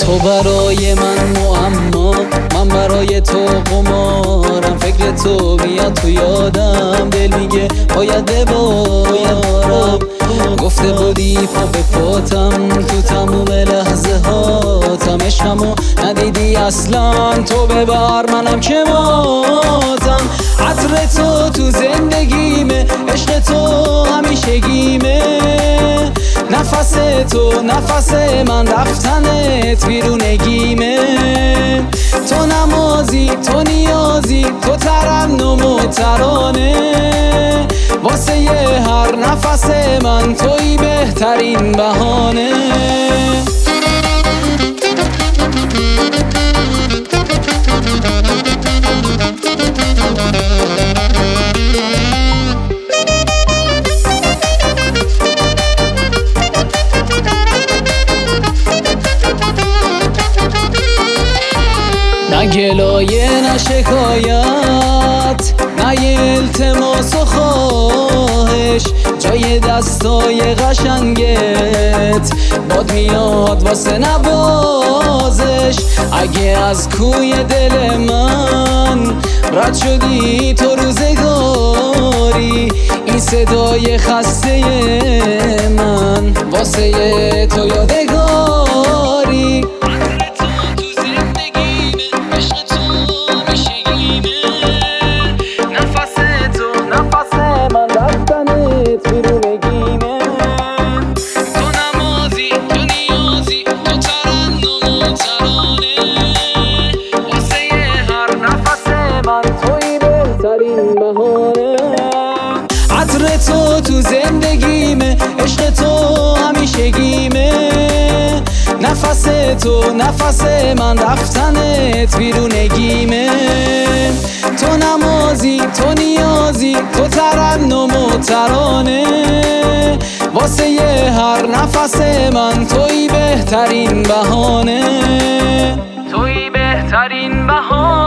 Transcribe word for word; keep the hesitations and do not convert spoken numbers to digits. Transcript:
تو برای من معما، من برای تو قمارم. فکر تو میاد تو یادم، دل میگه باید ببارم. گفته بودی پا به پاتم تو تموم لحظه هاتم. عشقمو ندیدی اصلا، تو ببر منم که ماتم. عطر تو تو زندگیمه، عشق تو همیشگیمه. نفس تو نفس من، رفتنت بیرونگیمه. تو نمازی تو نیازی، تو ترنم و ترانه. واسه هر نفس من تویی بهترین بهانه. نه گلایه نه شکایت، نه یه التماس و خواهش. جای دستای قشنگت باد میاد واسه نوازش. اگه از کوی دل من رد شدی تو روزگاری، این صدای خسته من واسه تو یادگاری. عطر تو تو زندگیمه، عشق تو همیشگیمه. نفس تو نفس من، رفتنت بیرونگیمه. تو نمازی تو نیازی، تو ترنم و ترانه. واسه هر نفس من تویی بهترین بهانه، تویی بهترین بهانه.